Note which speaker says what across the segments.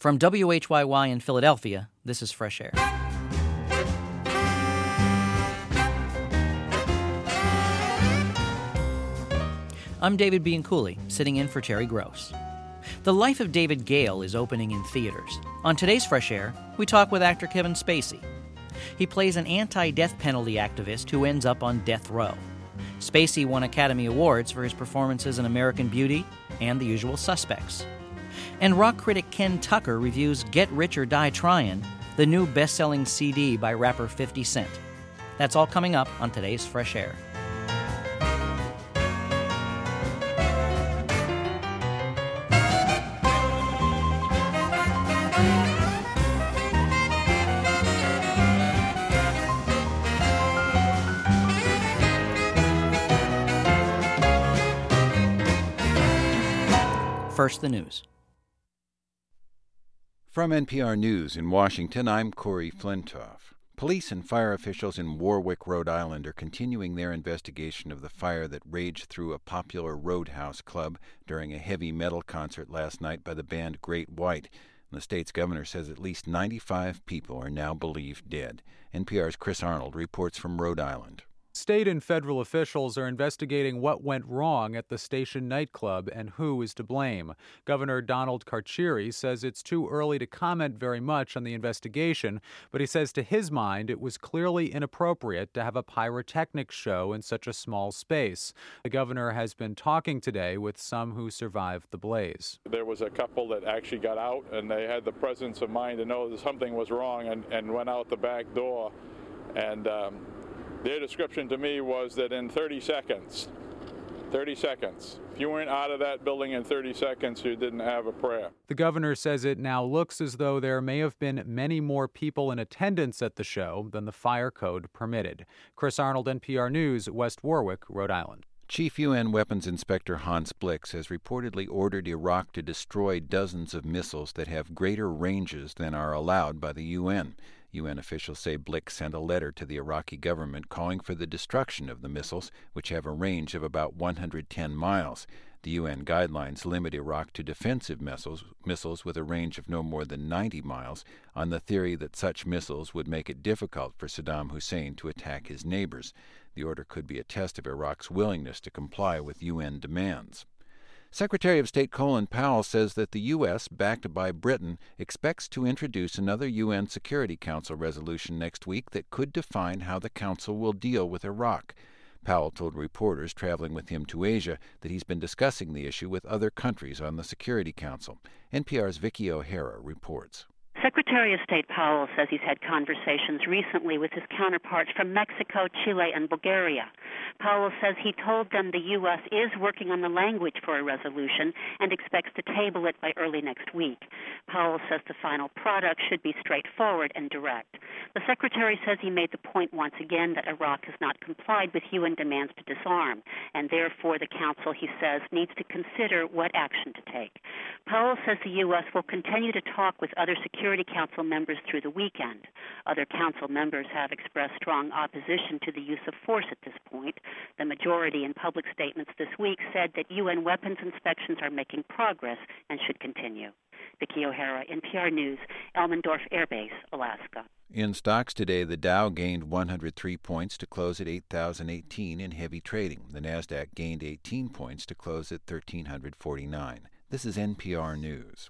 Speaker 1: From WHYY in Philadelphia, this is Fresh Air. I'm David Bianculli, sitting in for Terry Gross. The Life of David Gale is opening in theaters. On today's Fresh Air, we talk with actor Kevin Spacey. He plays an anti-death penalty activist who ends up on death row. Spacey won Academy Awards for his performances in American Beauty and The Usual Suspects. And rock critic Ken Tucker reviews Get Rich or Die Tryin', the new best-selling CD by rapper 50 Cent. That's all coming up on today's Fresh Air. First, the news.
Speaker 2: From NPR News in Washington, I'm Corey Flintoff. Police and fire officials in Warwick, Rhode Island are continuing their investigation of the fire that raged through a popular Roadhouse club during a heavy metal concert last night by the band Great White. And the state's governor says at least 95 people are now believed dead. NPR's Chris Arnold reports from Rhode Island.
Speaker 3: State and federal officials are investigating what went wrong at the station nightclub and who is to blame. Governor Donald Carcieri says it's too early to comment very much on the investigation, but he says to his mind it was clearly inappropriate to have a pyrotechnics show in such a small space. The governor has been talking today with some who survived the blaze.
Speaker 4: There was a couple that actually got out, and they had the presence of mind to know that something was wrong and went out the back door. And their description to me was that in 30 seconds, if you weren't out of that building in 30 seconds, you didn't have a prayer.
Speaker 3: The governor says it now looks as though there may have been many more people in attendance at the show than the fire code permitted. Chris Arnold, NPR News, West Warwick, Rhode Island.
Speaker 2: Chief UN Weapons Inspector Hans Blix has reportedly ordered Iraq to destroy dozens of missiles that have greater ranges than are allowed by the UN. UN officials say Blix sent a letter to the Iraqi government calling for the destruction of the missiles, which have a range of about 110 miles. The UN guidelines limit Iraq to defensive missiles with a range of no more than 90 miles, on the theory that such missiles would make it difficult for Saddam Hussein to attack his neighbors. The order could be a test of Iraq's willingness to comply with UN demands. Secretary of State Colin Powell says that the U.S., backed by Britain, expects to introduce another UN Security Council resolution next week that could define how the Council will deal with Iraq. Powell told reporters traveling with him to Asia that he's been discussing the issue with other countries on the Security Council. NPR's Vicki O'Hara reports.
Speaker 5: Secretary of State Powell says he's had conversations recently with his counterparts from Mexico, Chile, and Bulgaria. Powell says he told them the U.S. is working on the language for a resolution and expects to table it by early next week. Powell says the final product should be straightforward and direct. The Secretary says he made the point once again that Iraq has not complied with UN demands to disarm, and therefore the Council, he says, needs to consider what action to take. Powell says the U.S. will continue to talk with other Security Council members through the weekend. Other Council members have expressed strong opposition to the use of force at this point. The majority in public statements this week said that UN weapons inspections are making progress and should continue. Vicki O'Hara, NPR News, Elmendorf Air Base, Alaska.
Speaker 2: In stocks today, the Dow gained 103 points to close at 8,018 in heavy trading. The Nasdaq gained 18 points to close at 1,349. This is NPR News.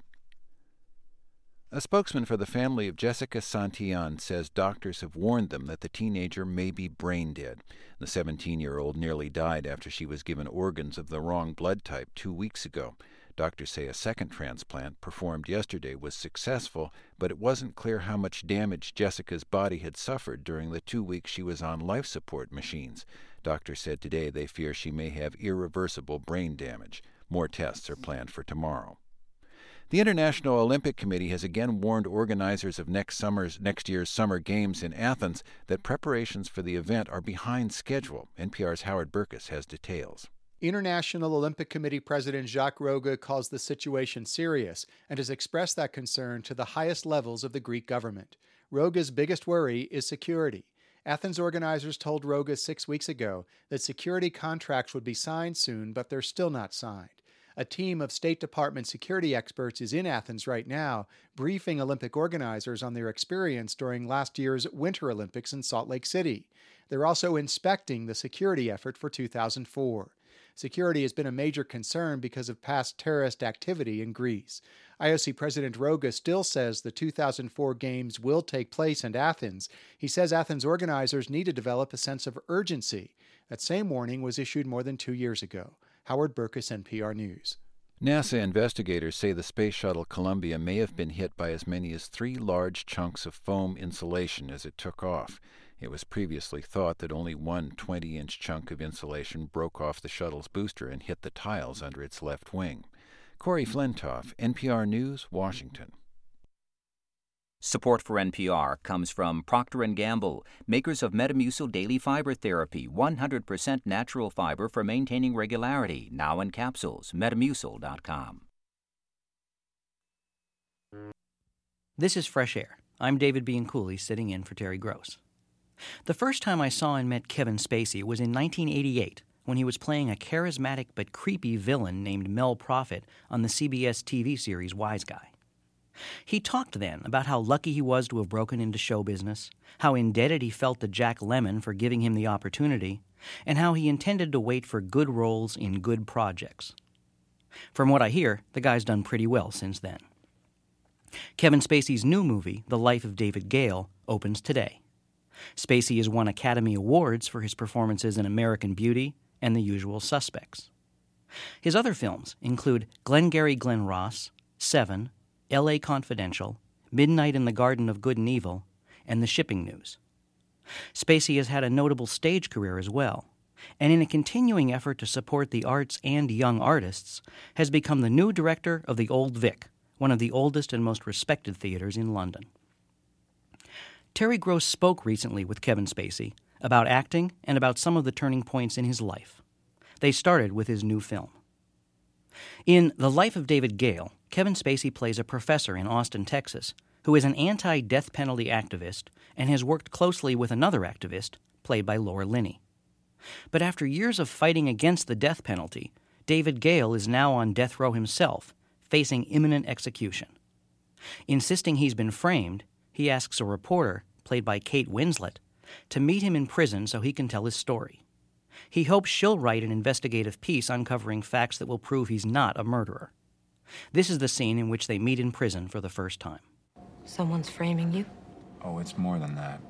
Speaker 2: A spokesman for the family of Jessica Santillan says doctors have warned them that the teenager may be brain dead. The 17-year-old nearly died after she was given organs of the wrong blood type 2 weeks ago. Doctors say a second transplant performed yesterday was successful, but it wasn't clear how much damage Jessica's body had suffered during the 2 weeks she was on life support machines. Doctors said today they fear she may have irreversible brain damage. More tests are planned for tomorrow. The International Olympic Committee has again warned organizers of next year's Summer Games in Athens that preparations for the event are behind schedule. NPR's Howard Burkus has details.
Speaker 6: International Olympic Committee President Jacques Rogge calls the situation serious and has expressed that concern to the highest levels of the Greek government. Rogge's biggest worry is security. Athens organizers told Rogge 6 weeks ago that security contracts would be signed soon, but they're still not signed. A team of State Department security experts is in Athens right now, briefing Olympic organizers on their experience during last year's Winter Olympics in Salt Lake City. They're also inspecting the security effort for 2004. Security has been a major concern because of past terrorist activity in Greece. IOC President Roga still says the 2004 Games will take place in Athens. He says Athens organizers need to develop a sense of urgency. That same warning was issued more than 2 years ago. Howard Burkus, NPR News.
Speaker 2: NASA investigators say the Space Shuttle Columbia may have been hit by as many as 3 large chunks of foam insulation as it took off. It was previously thought that only one 20-inch chunk of insulation broke off the shuttle's booster and hit the tiles under its left wing. Corey Flintoff, NPR News, Washington.
Speaker 7: Support for NPR comes from Procter & Gamble, makers of Metamucil Daily Fiber Therapy, 100% natural fiber for maintaining regularity, now in capsules, Metamucil.com.
Speaker 1: This is Fresh Air. I'm David Bianculli, sitting in for Terry Gross. The first time I saw and met Kevin Spacey was in 1988, when he was playing a charismatic but creepy villain named Mel Prophet on the CBS TV series Wise Guy. He talked then about how lucky he was to have broken into show business, how indebted he felt to Jack Lemmon for giving him the opportunity, and how he intended to wait for good roles in good projects. From what I hear, the guy's done pretty well since then. Kevin Spacey's new movie, The Life of David Gale, opens today. Spacey has won Academy Awards for his performances in American Beauty and The Usual Suspects. His other films include Glengarry Glen Ross, Seven, L.A. Confidential, Midnight in the Garden of Good and Evil, and The Shipping News. Spacey has had a notable stage career as well, and in a continuing effort to support the arts and young artists, has become the new director of the Old Vic, one of the oldest and most respected theaters in London. Terry Gross spoke recently with Kevin Spacey about acting and about some of the turning points in his life. They started with his new film. In The Life of David Gale, Kevin Spacey plays a professor in Austin, Texas, who is an anti-death penalty activist and has worked closely with another activist, played by Laura Linney. But after years of fighting against the death penalty, David Gale is now on death row himself, facing imminent execution. Insisting he's been framed, he asks a reporter, played by Kate Winslet, to meet him in prison so he can tell his story. He hopes she'll write an investigative piece uncovering facts that will prove he's not a murderer. This is the scene in which they meet in prison for the first time.
Speaker 8: Someone's framing you?
Speaker 9: Oh, it's more than that.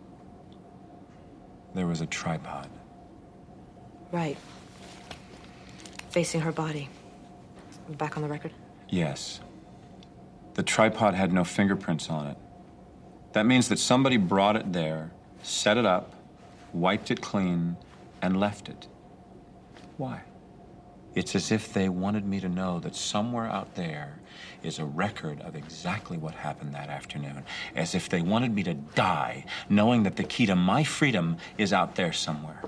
Speaker 9: There was a tripod.
Speaker 8: Right. Facing her body. Back on the record?
Speaker 9: Yes. The tripod had no fingerprints on it. That means that somebody brought it there, set it up, wiped it clean, and left it. Why? It's as if they wanted me to know that somewhere out there is a record of exactly what happened that afternoon. As if they wanted me to die, knowing that the key to my freedom is out there somewhere.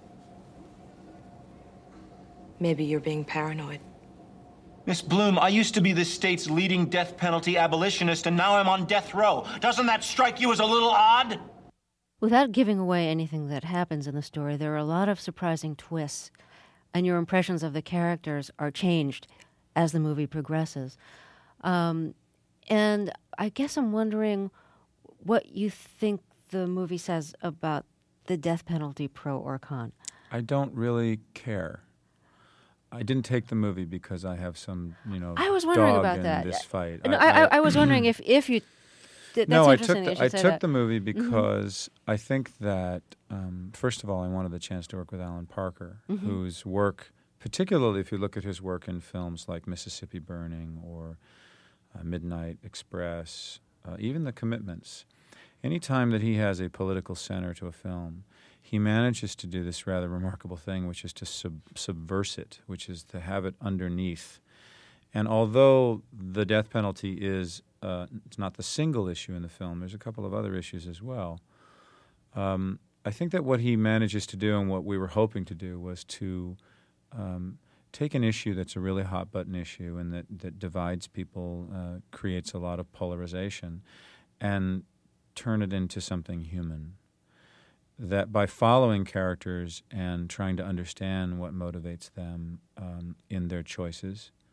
Speaker 8: Maybe you're being paranoid.
Speaker 9: Miss Bloom, I used to be this state's leading death penalty abolitionist, and now I'm on death row. Doesn't that strike you as a little odd?
Speaker 10: Without giving away anything that happens in the story, there are a lot of surprising twists, and your impressions of the characters are changed as the movie progresses. And I guess I'm wondering what you think the movie says about the death penalty, pro or con.
Speaker 3: I don't really care. I didn't take the movie because I have some,
Speaker 10: I was wondering
Speaker 3: dog
Speaker 10: about
Speaker 3: in
Speaker 10: that.
Speaker 3: this fight.
Speaker 10: No, I was wondering if you.
Speaker 3: I took the movie because I think that first of all, I wanted the chance to work with Alan Parker, whose work, particularly if you look at his work in films like Mississippi Burning or Midnight Express, even The Commitments. Anytime that he has a political center to a film, he manages to do this rather remarkable thing, which is to subverse it, which is to have it underneath. And although the death penalty is it's not the single issue in the film, there's a couple of other issues as well. I think that what he manages to do and what we were hoping to do was to take an issue that's a really hot-button issue and that divides people, creates a lot of polarization, and turn it into something human. That by following characters and trying to understand what motivates them in their choices,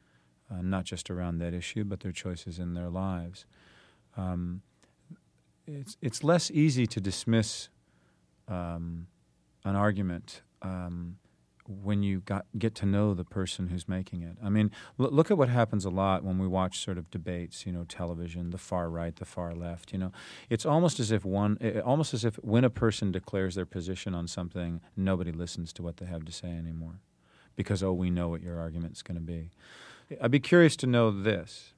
Speaker 11: not just around that issue, but their choices in their lives. It's less easy to dismiss an argument when you get to know the person who's making it. I mean, look at what happens a lot when we watch sort of debates, television, the far right, the far left. It's almost as if when a person declares their position on something, nobody listens to what they have to say anymore, because we know what your argument's going to be. I'd be curious to know this: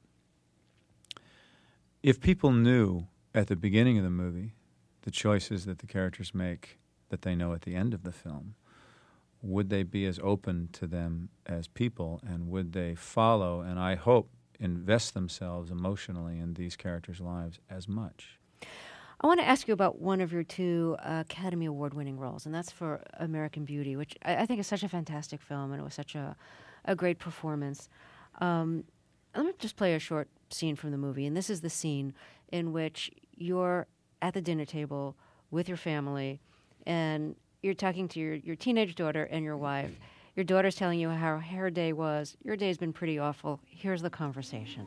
Speaker 11: if people knew at the beginning of the movie the choices that the characters make that they know at the end of the film, would they be as open to them as people, and would they follow, and I hope invest themselves emotionally in these characters' lives as much?
Speaker 10: I want to ask you about one of your 2 Academy Award-winning roles, and that's for American Beauty, which I think is such a fantastic film, and it was such a great performance. Let me just play a short scene from the movie, and this is the scene in which you're at the dinner table with your family, and you're talking to your teenage daughter and your wife. Your daughter's telling you how her day was. Your day's been pretty awful. Here's the conversation.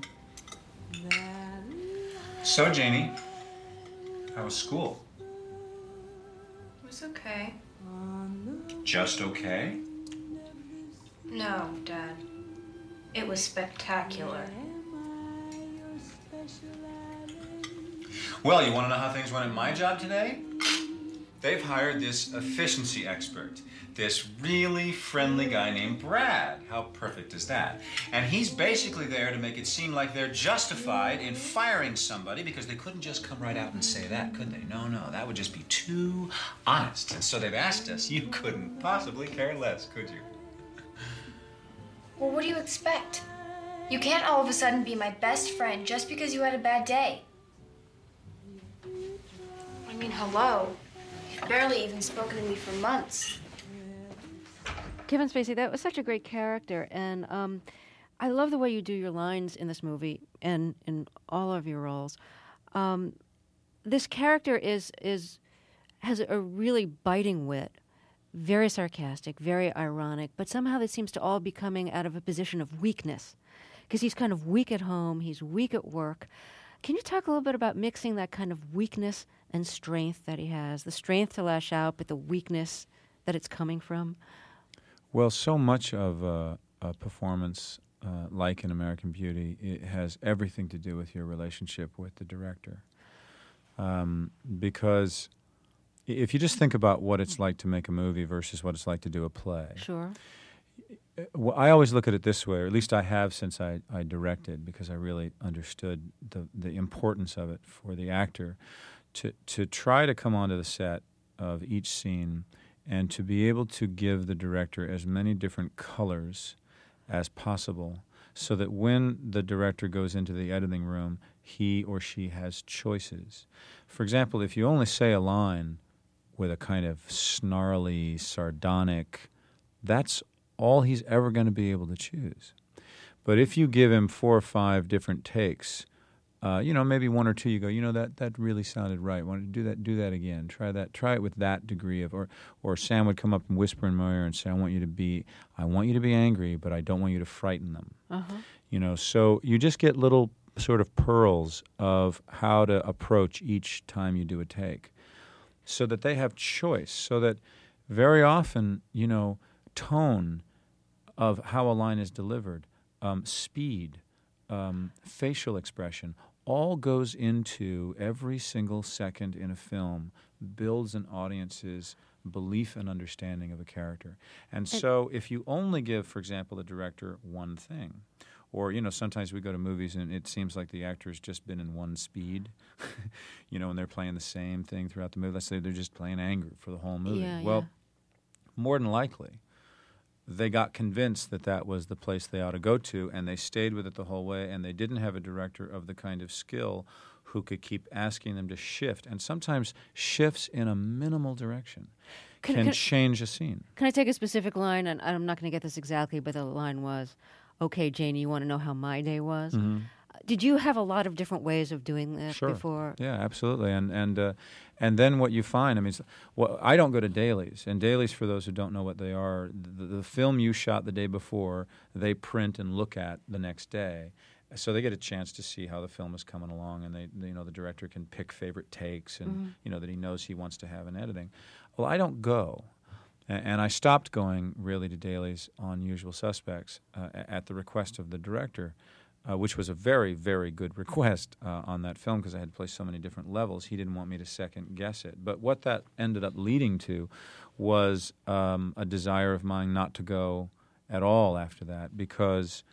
Speaker 9: So, Janie, how was school?
Speaker 12: It was okay.
Speaker 9: Just okay?
Speaker 12: No, Dad. It was spectacular.
Speaker 9: Well, you want to know how things went at my job today? They've hired this efficiency expert, this really friendly guy named Brad. How perfect is that? And he's basically there to make it seem like they're justified in firing somebody, because they couldn't just come right out and say that, could they? No, that would just be too honest. And so they've asked us. You couldn't possibly care less, could you?
Speaker 12: Well, what do you expect? You can't all of a sudden be my best friend just because you had a bad day. I mean, hello. You've barely even spoken to me for months.
Speaker 10: Kevin Spacey, that was such a great character, and I love the way you do your lines in this movie and in all of your roles. This character has a really biting wit, very sarcastic, very ironic, but somehow this seems to all be coming out of a position of weakness, because he's kind of weak at home, he's weak at work. Can you talk a little bit about mixing that kind of weakness and strength that he has, the strength to lash out, but the weakness that it's coming from?
Speaker 11: Well, so much of a performance like in American Beauty, it has everything to do with your relationship with the director. Because if you just think about what it's like to make a movie versus what it's like to do a play. Sure. Well, I always look at it this way, or at least I have since I directed, because I really understood the importance of it for the actor, to try to come onto the set of each scene and to be able to give the director as many different colors as possible, so that when the director goes into the editing room, he or she has choices. For example, if you only say a line with a kind of snarly, sardonic, that's all he's ever going to be able to choose. But if you give him 4 or 5 different takes, maybe 1 or 2, you go, that really sounded right. Why don't you do that again? Try that. Try it with that degree of, or Sam would come up and whisper in my ear and say, I want you to be angry, but I don't want you to frighten them. Uh-huh. So you just get little sort of pearls of how to approach each time you do a take, so that they have choice. So that very often, tone of how a line is delivered, speed, facial expression, all goes into every single second in a film, builds an audience's belief and understanding of a character. And so if you only give, for example, the director one thing, or, sometimes we go to movies and it seems like the actor's just been in one speed, and they're playing the same thing throughout the movie. Let's say they're just playing anger for the whole movie. More than likely, they got convinced that was the place they ought to go to, and they stayed with it the whole way, and they didn't have a director of the kind of skill who could keep asking them to shift, and sometimes shifts in a minimal direction can change a scene.
Speaker 10: Can I take a specific line? And I'm not going to get this exactly, but the line was, okay, Janie, you want to know how my day was? Mm-hmm. Did you have a lot of different ways of doing this
Speaker 11: Sure.
Speaker 10: before?
Speaker 11: Yeah, absolutely. And then what you find, I mean, I don't go to dailies. And dailies, for those who don't know what they are, the film you shot the day before, they print and look at the next day. So they get a chance to see how the film is coming along, and the director can pick favorite takes, and that he knows he wants to have in editing. Well, I don't go, and I stopped going really to dailies on Usual Suspects at the request of the director, which was a very, very good request on that film because I had placed so many different levels. He didn't want me to second guess it. But what that ended up leading to was a desire of mine not to go at all after that because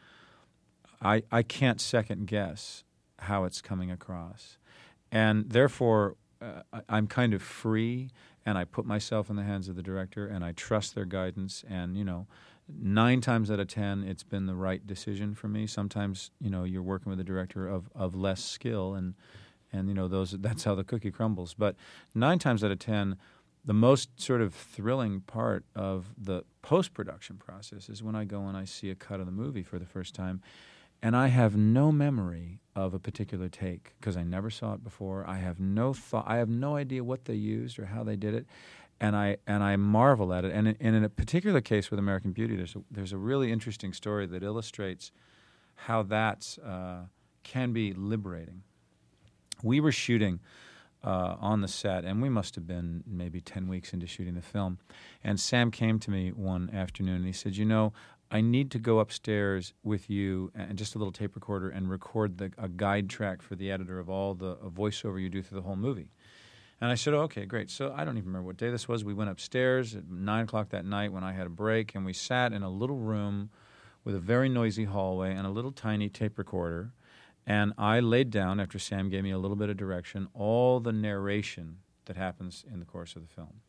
Speaker 11: I can't second guess how it's coming across. And therefore, I'm kind of free, and I put myself in the hands of the director, and I trust their guidance. And, 9 times out of 10, it's been the right decision for me. Sometimes, you're working with a director of less skill, and that's how the cookie crumbles. But 9 times out of 10, the most sort of thrilling part of the post-production process is when I go and I see a cut of the movie for the first time, and I have no memory of a particular take because I never saw it before. I have no thought. I have no idea what they used or how they did it, and I marvel at it. And in a particular case with American Beauty, there's a really interesting story that illustrates how that can be liberating. We were shooting on the set, and we must have been maybe 10 weeks into shooting the film. And Sam came to me one afternoon, and he said, I need to go upstairs with you and just a little tape recorder and record a guide track for the editor of all the voiceover you do through the whole movie. And I said, okay, great. So I don't even remember what day this was. We went upstairs at 9 o'clock that night when I had a break, and we sat in a little room with a very noisy hallway and a little tiny tape recorder. And I laid down, after Sam gave me a little bit of direction, all the narration that happens in the course of the film.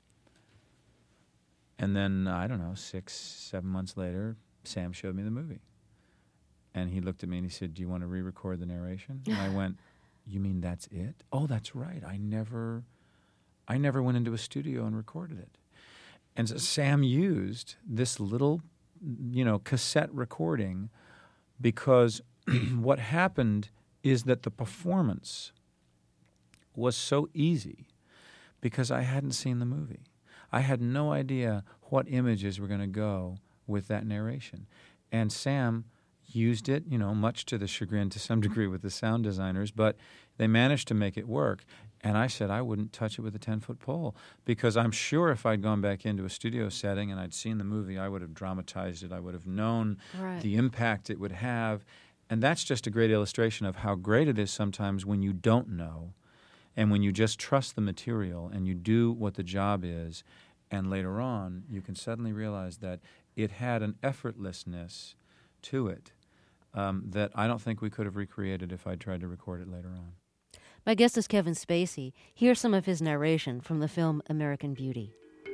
Speaker 11: And then, 6-7 months later, Sam showed me the movie. And he looked at me and he said, do you want to re-record the narration? And I went, you mean that's it? Oh, that's right. I never went into a studio and recorded it. And so Sam used this little, cassette recording because what happened is that the performance was so easy because I hadn't seen the movie. I had no idea what images were going to go with that narration. And Sam used it, much to the chagrin to some degree with the sound designers, but they managed to make it work. And I said I wouldn't touch it with a 10-foot pole because I'm sure if I'd gone back into a studio setting and I'd seen the movie, I would have dramatized it. I would have known the impact it would have. And that's just a great illustration of how great it is sometimes when you don't know and when you just trust the material and you do what the job is, and later on you can suddenly realize that it had an effortlessness to it that I don't think we could have recreated if I'd tried to record it later on.
Speaker 10: My guest is Kevin Spacey. Here's some of his narration from the film American Beauty.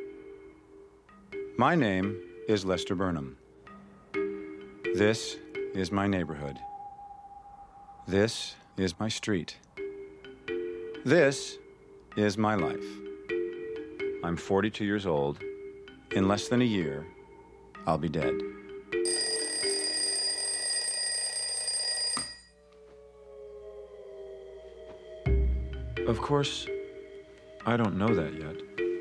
Speaker 9: My name is Lester Burnham. This is my neighborhood. This is my street. This is my life. I'm 42 years old. In less than a year, I'll be dead. Of course, I don't know that yet.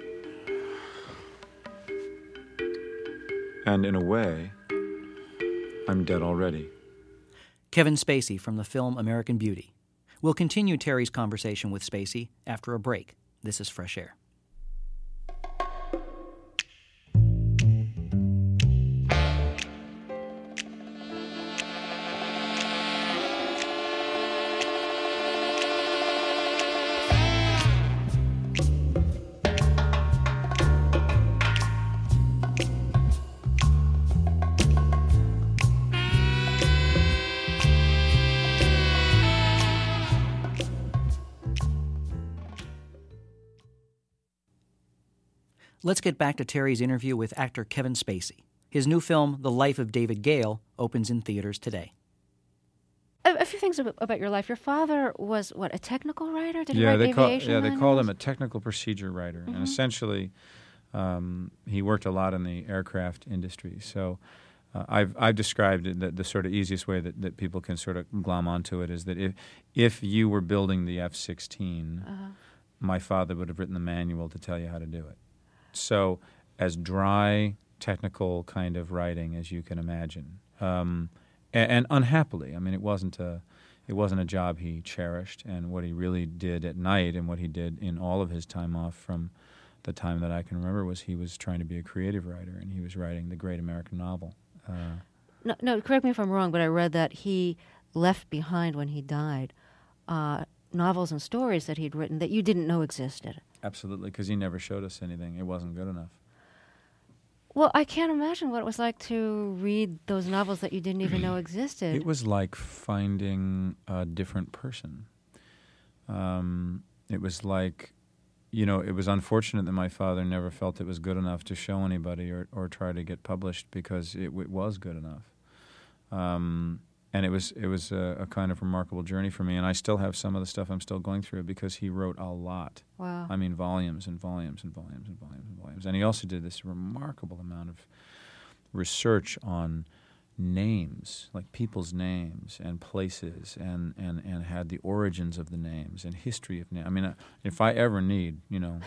Speaker 9: And in a way, I'm dead already.
Speaker 1: Kevin Spacey from the film American Beauty. We'll continue Terry's conversation with Spacey after a break. This is Fresh Air. Let's get back to Terry's interview with actor Kevin Spacey. His new film, The Life of David Gale, opens in theaters today.
Speaker 10: A few things about your life. Your father was, a technical writer? Did he write aviation manuals?
Speaker 11: They called him a technical procedure writer. Mm-hmm. And essentially, he worked a lot in the aircraft industry. So I've described it that the sort of easiest way that people can sort of glom onto it is that if you were building the F-16, my father would have written the manual to tell you how to do it. So as dry, technical kind of writing as you can imagine, and unhappily, I mean, it wasn't a job he cherished, and what he really did at night and what he did in all of his time off from the time that I can remember was he was trying to be a creative writer, and he was writing the great American novel.
Speaker 10: No, correct me if I'm wrong, but I read that he left behind when he died novels and stories that he'd written that you didn't know existed.
Speaker 11: Absolutely, because he never showed us anything. It wasn't good enough.
Speaker 10: Well, I can't imagine what it was like to read those novels that you didn't even know existed.
Speaker 11: It was like finding a different person. It was like, it was unfortunate that my father never felt it was good enough to show anybody or try to get published because it was good enough. And it was a kind of remarkable journey for me, and I still have some of the stuff I'm still going through because he wrote a lot.
Speaker 10: Wow.
Speaker 11: I mean, volumes and volumes and volumes and volumes and volumes. And he also did this remarkable amount of research on names, like people's names and places, and had the origins of the names and history of names. I mean, if I ever need,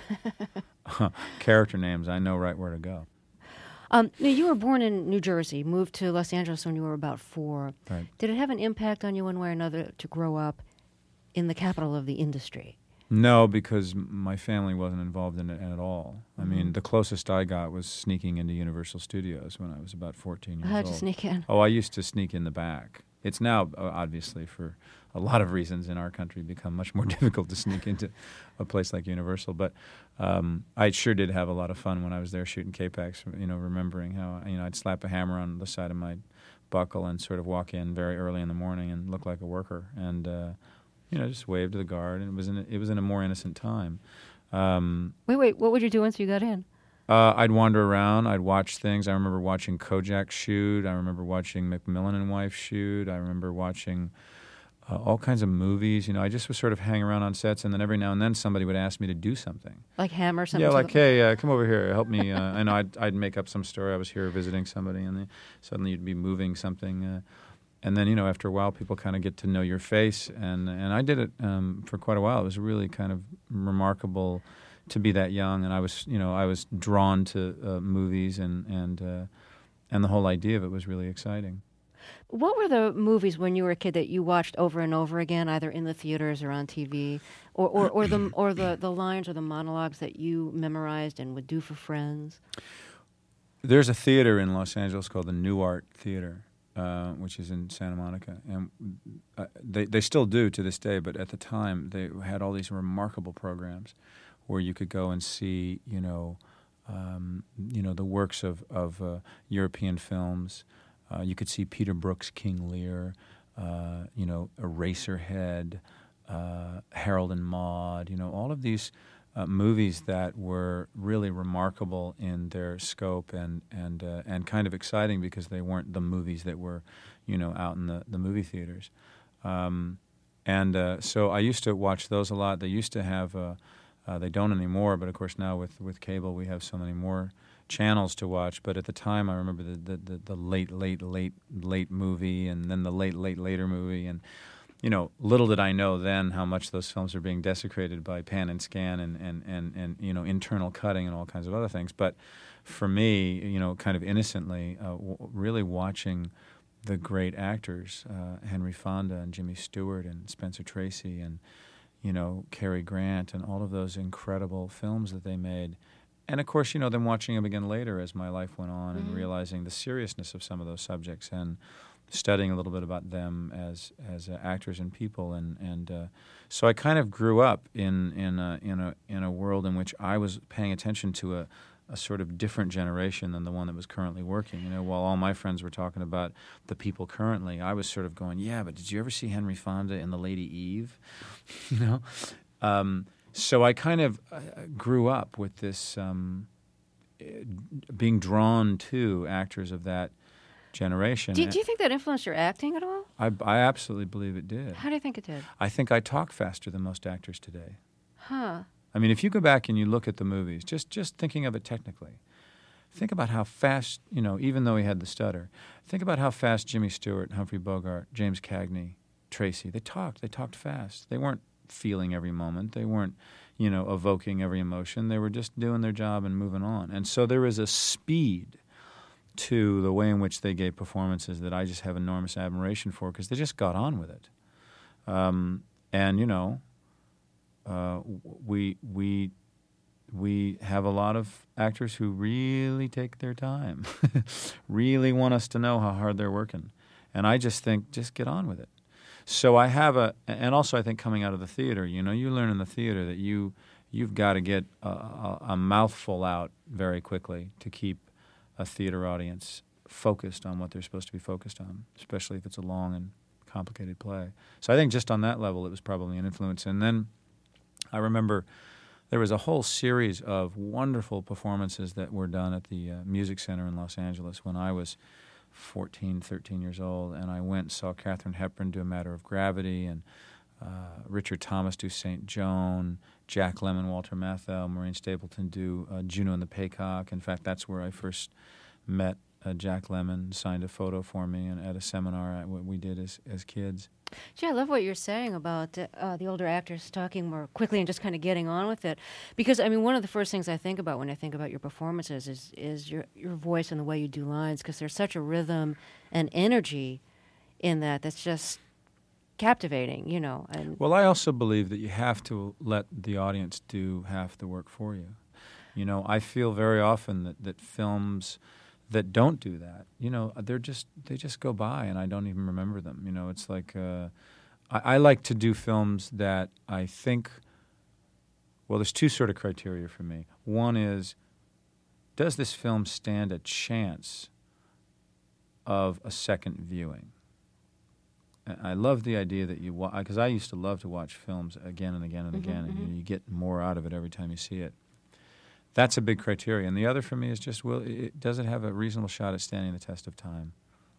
Speaker 11: character names, I know right where to go.
Speaker 10: You were born in New Jersey, moved to Los Angeles when you were about 4.
Speaker 11: Right.
Speaker 10: Did it have an impact on you one way or another to grow up in the capital of the industry?
Speaker 11: No, because my family wasn't involved in it at all. I mean, the closest I got was sneaking into Universal Studios when I was about 14 years old.
Speaker 10: How'd you sneak in?
Speaker 11: Oh, I used to sneak in the back. It's now, obviously, for a lot of reasons in our country, become much more difficult to sneak into a place like Universal. But I sure did have a lot of fun when I was there shooting K-Pax, remembering how, I'd slap a hammer on the side of my buckle and sort of walk in very early in the morning and look like a worker. And just wave to the guard, and it was in a more innocent time.
Speaker 10: Wait, what would you do once you got in?
Speaker 11: I'd wander around. I'd watch things. I remember watching Kojak shoot. I remember watching Macmillan and Wife shoot. I remember watching all kinds of movies. I just was sort of hanging around on sets, and then every now and then somebody would ask me to do something.
Speaker 10: Like hammer something?
Speaker 11: Yeah, like, hey, come over here, help me. I know I'd make up some story. I was here visiting somebody, and then suddenly you'd be moving something. And then, after a while, people kind of get to know your face. And I did it for quite a while. It was really kind of remarkable to be that young. And I was drawn to movies, and the whole idea of it was really exciting.
Speaker 10: What were the movies when you were a kid that you watched over and over again, either in the theaters or on TV, or the lines or the monologues that you memorized and would do for friends?
Speaker 11: There's a theater in Los Angeles called the New Art Theater. Which is in Santa Monica, and they still do to this day. But at the time, they had all these remarkable programs where you could go and see, the works of European films. You could see Peter Brook's King Lear, Eraserhead, Harold and Maude. All of these movies that were really remarkable in their scope and kind of exciting because they weren't the movies that were, out in the movie theaters. So I used to watch those a lot. They used to have, they don't anymore, but of course now with cable we have so many more channels to watch. But at the time I remember the late movie, and then the later movie, and little did I know then how much those films are being desecrated by pan and scan and internal cutting and all kinds of other things. But for me, kind of innocently, really watching the great actors, Henry Fonda and Jimmy Stewart and Spencer Tracy and, Cary Grant and all of those incredible films that they made. And, of course, then watching them again later as my life went on and realizing the seriousness of some of those subjects and studying a little bit about them as actors and people, and so I kind of grew up in a world in which I was paying attention to a sort of different generation than the one that was currently working. While all my friends were talking about the people currently, I was sort of going, yeah, but did you ever see Henry Fonda in The Lady Eve? So I kind of grew up with this being drawn to actors of that generation.
Speaker 10: Do you think that influenced your acting at all?
Speaker 11: I absolutely believe it did.
Speaker 10: How do you think it did?
Speaker 11: I think I talk faster than most actors today.
Speaker 10: Huh.
Speaker 11: I mean, if you go back and you look at the movies, just thinking of it technically, Think about how fast, even though he had the stutter, think about how fast Jimmy Stewart, Humphrey Bogart, James Cagney, Tracy, they talked fast. They weren't feeling every moment. They weren't, evoking every emotion. They were just doing their job and moving on. And so there is a speed to the way in which they gave performances that I just have enormous admiration for, because they just got on with it. We have a lot of actors who really take their time, really want us to know how hard they're working. And I just think, just get on with it. So I have and also I think coming out of the theater, you learn in the theater that you've got to get a mouthful out very quickly to keep a theater audience focused on what they're supposed to be focused on, especially if it's a long and complicated play. So I think just on that level it was probably an influence. And then I remember there was a whole series of wonderful performances that were done at the Music Center in Los Angeles when I was 14, 13 years old, and I went and saw Katharine Hepburn do A Matter of Gravity, and Richard Thomas do St. Joan, Jack Lemmon, Walter Matthau, Maureen Stapleton do Juno and the Paycock. In fact, that's where I first met Jack Lemmon, signed a photo for me and at a seminar we did as kids.
Speaker 10: Gee, I love what you're saying about the older actors talking more quickly and just kind of getting on with it. Because, one of the first things I think about when I think about your performances is your voice and the way you do lines, because there's such a rhythm and energy in that's just captivating, And
Speaker 11: well, I also believe that you have to let the audience do half the work for you. I feel very often that films that don't do that, they just go by and I don't even remember them. It's like I like to do films that I think, well, there's two sort of criteria for me. One is, does this film stand a chance of a second viewing? I love the idea that because I used to love to watch films again and again and again, and you get more out of it every time you see it. That's a big criteria. And the other for me is just, does it have a reasonable shot at standing the test of time?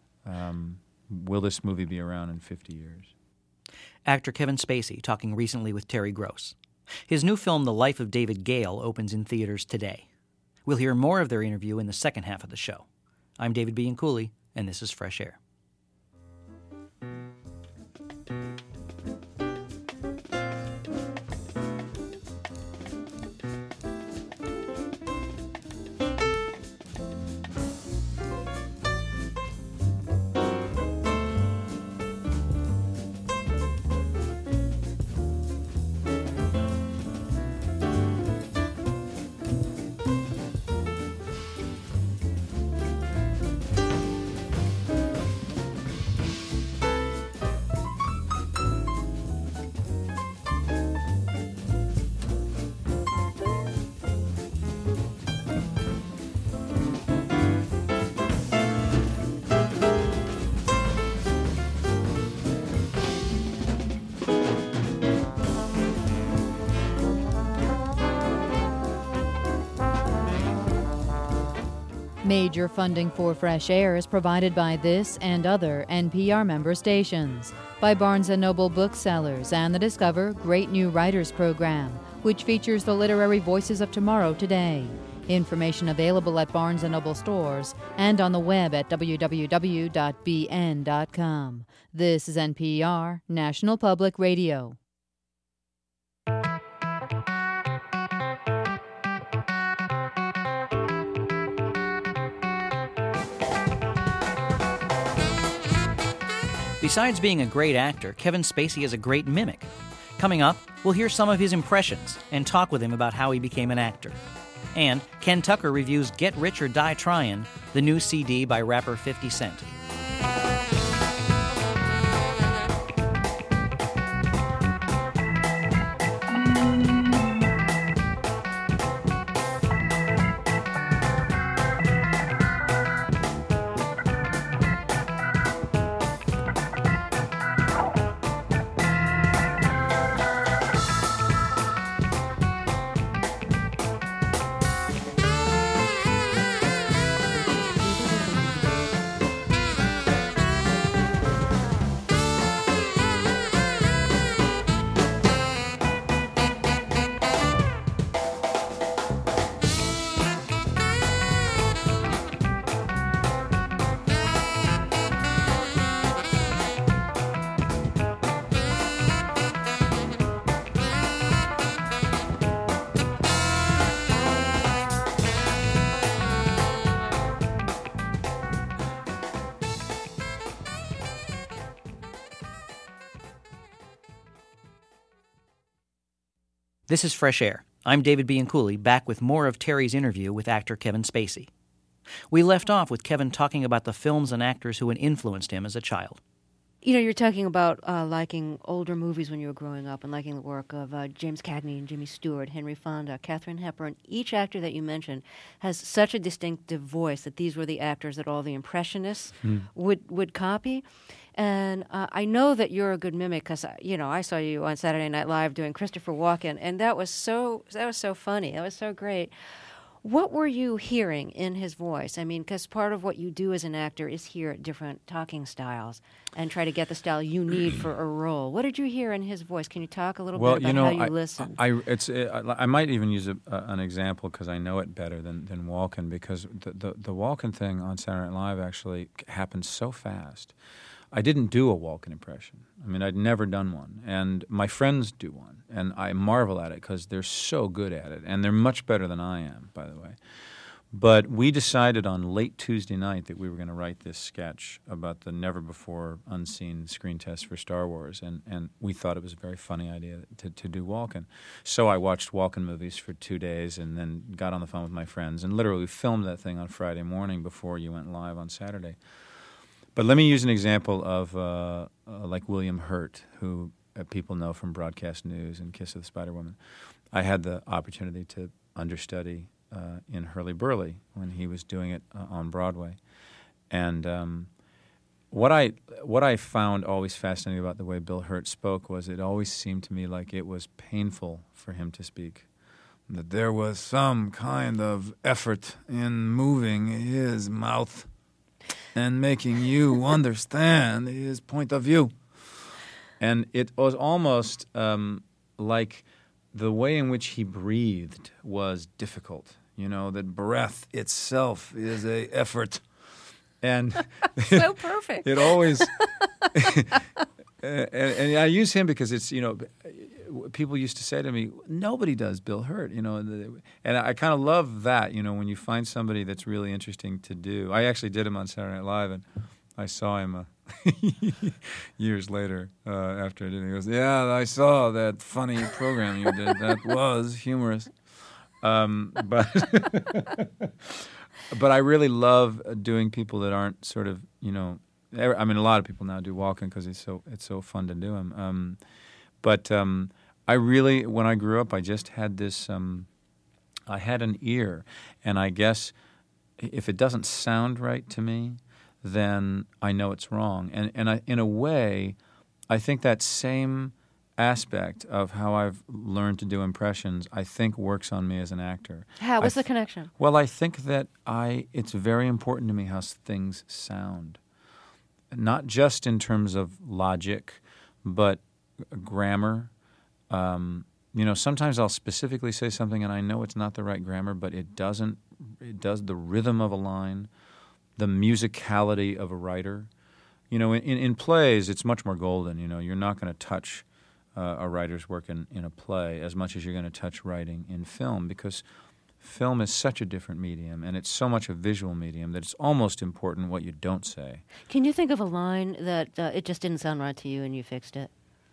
Speaker 11: Will this movie be around in 50 years?
Speaker 1: Actor Kevin Spacey talking recently with Terry Gross. His new film, The Life of David Gale, opens in theaters today. We'll hear more of their interview in the second half of the show. I'm David Bianculli, and this is Fresh Air.
Speaker 13: Major funding for Fresh Air is provided by this and other NPR member stations, by Barnes & Noble Booksellers and the Discover Great New Writers Program, which features the literary voices of tomorrow today. Information available at Barnes & Noble stores and on the web at www.bn.com. This is NPR, National Public Radio.
Speaker 1: Besides being a great actor, Kevin Spacey is a great mimic. Coming up, we'll hear some of his impressions and talk with him about how he became an actor. And Ken Tucker reviews Get Rich or Die Tryin', the new CD by rapper 50 Cent. This is Fresh Air. I'm David Bianculli, back with more of Terry's interview with actor Kevin Spacey. We left off with Kevin talking about the films and actors who had influenced him as a child.
Speaker 10: You know, you're talking about liking older movies when you were growing up and liking the work of James Cagney and Jimmy Stewart, Henry Fonda, Katharine Hepburn. Each actor that you mentioned has such a distinctive voice that these were the actors that all the Impressionists would copy. And I know that you're a good mimic because, I saw you on Saturday Night Live doing Christopher Walken, and that was so funny. That was so great. What were you hearing in his voice? I mean, because part of what you do as an actor is hear different talking styles and try to get the style you need for a role. What did you hear in his voice? Can you talk a little bit about how you listen?
Speaker 11: I might even use an example because I know it better than Walken, because the Walken thing on Saturday Night Live actually happened so fast. I didn't do a Walken impression. I mean, I'd never done one. And my friends do one. And I marvel at it because they're so good at it. And they're much better than I am, by the way. But we decided on late Tuesday night that we were going to write this sketch about the never-before-unseen screen test for Star Wars. And we thought it was a very funny idea to do Walken. So I watched Walken movies for 2 days and then got on the phone with my friends. And literally filmed that thing on Friday morning before you went live on Saturday. But let me use an example of like William Hurt, who people know from Broadcast News and Kiss of the Spider Woman. I had the opportunity to understudy in Hurly Burly when he was doing it on Broadway. And what I found always fascinating about the way Bill Hurt spoke was it always seemed to me like it was painful for him to speak. That there was some kind of effort in moving his mouth and making you understand his point of view. And it was almost like the way in which he breathed was difficult. That breath itself is a effort. And
Speaker 10: so perfect.
Speaker 11: It always... and I use him because it's, people used to say to me, nobody does Bill Hurt, and I kind of love that, when you find somebody that's really interesting to do. I actually did him on Saturday Night Live, and I saw him years later after I did it. He goes, yeah, I saw that funny program you did. That was humorous. But I really love doing people that aren't sort of, I mean, a lot of people now do Walken because it's so fun to do him. But I really, when I grew up, I just had this, I had an ear. And I guess if it doesn't sound right to me, then I know it's wrong. And I, in a way, I think that same aspect of how I've learned to do impressions, I think works on me as an actor.
Speaker 10: How? What's the connection?
Speaker 11: Well, I think that it's very important to me how things sound. Not just in terms of logic, but grammar. Sometimes I'll specifically say something and I know it's not the right grammar, but it does the rhythm of a line, the musicality of a writer. In plays, it's much more golden. You're not going to touch a writer's work in a play as much as you're going to touch writing in film, because film is such a different medium, and it's so much a visual medium that it's almost important what you don't say.
Speaker 10: Can you think of a line that it just didn't sound right to you and you fixed it?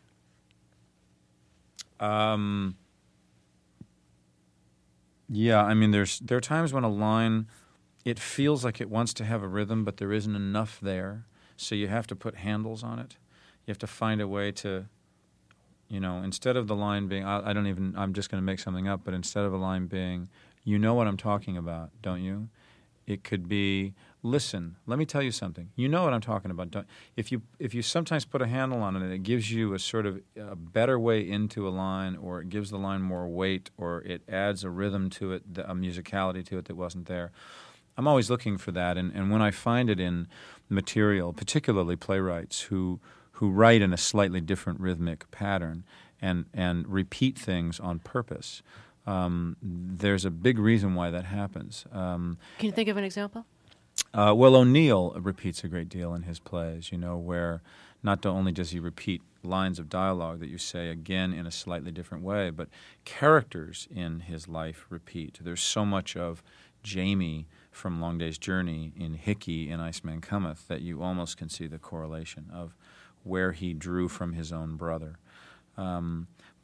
Speaker 11: Yeah, I mean, there are times when a line, it feels like it wants to have a rhythm, but there isn't enough there, so you have to put handles on it. You have to find a way to, instead of the line being, I'm just going to make something up, but instead of a line being, you know what I'm talking about, don't you? It could be, listen, let me tell you something. You know what I'm talking about. If you sometimes put a handle on it, it gives you a sort of a better way into a line, or it gives the line more weight, or it adds a rhythm to it, a musicality to it that wasn't there. I'm always looking for that, and when I find it in material, particularly playwrights who write in a slightly different rhythmic pattern and repeat things on purpose, there's a big reason why that happens.
Speaker 10: Can you think of an example?
Speaker 11: Well, O'Neill repeats a great deal in his plays, where not only does he repeat lines of dialogue that you say again in a slightly different way, but characters in his life repeat. There's so much of Jamie from Long Day's Journey in Hickey in Iceman Cometh that you almost can see the correlation of where he drew from his own brother.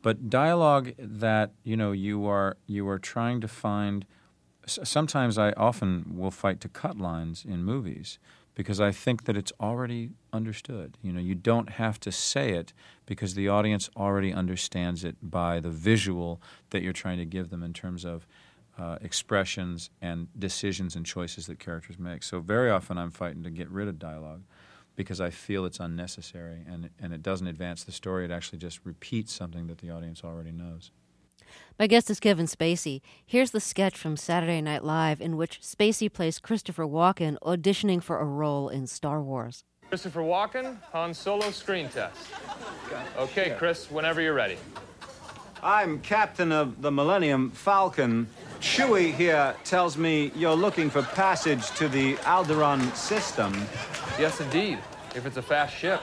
Speaker 11: But dialogue that you are trying to find. Sometimes I often will fight to cut lines in movies because I think that it's already understood. You don't have to say it because the audience already understands it by the visual that you're trying to give them in terms of expressions and decisions and choices that characters make. So very often I'm fighting to get rid of dialogue because I feel it's unnecessary and it doesn't advance the story. It actually just repeats something that the audience already knows.
Speaker 10: My guest is Kevin Spacey. Here's the sketch from Saturday Night Live in which Spacey plays Christopher Walken auditioning for a role in Star Wars.
Speaker 14: Christopher Walken, Han Solo screen test. Okay, Chris, whenever you're ready.
Speaker 15: I'm captain of the Millennium Falcon. Chewie here tells me you're looking for passage to the Alderaan system.
Speaker 14: Yes, indeed, if it's a fast ship.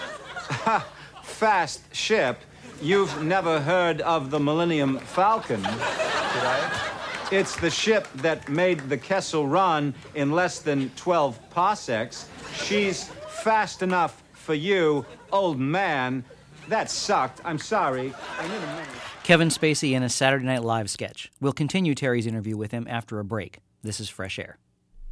Speaker 15: Fast ship? You've never heard of the Millennium Falcon?
Speaker 14: Did I?
Speaker 15: It's the ship that made the Kessel Run in less than 12 parsecs. She's fast enough for you, old man. That sucked. I'm sorry. I need a minute.
Speaker 1: Kevin Spacey in a Saturday Night Live sketch. We'll continue Terry's interview with him after a break. This is Fresh Air.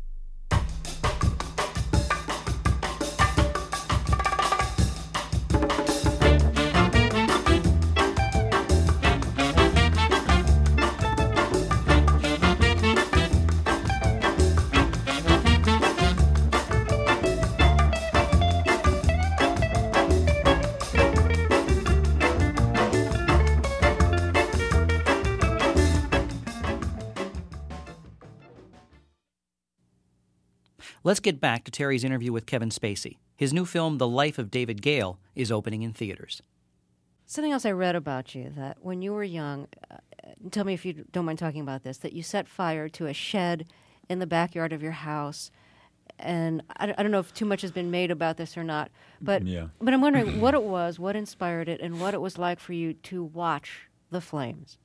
Speaker 1: Let's get back to Terry's interview with Kevin Spacey. His new film, The Life of David Gale, is opening in theaters.
Speaker 10: Something else I read about you, that when you were young, tell me if you don't mind talking about this, that you set fire to a shed in the backyard of your house. And I don't know if too much has been made about this or not, but I'm wondering what it was, what inspired it, and what it was like for you to watch the flames.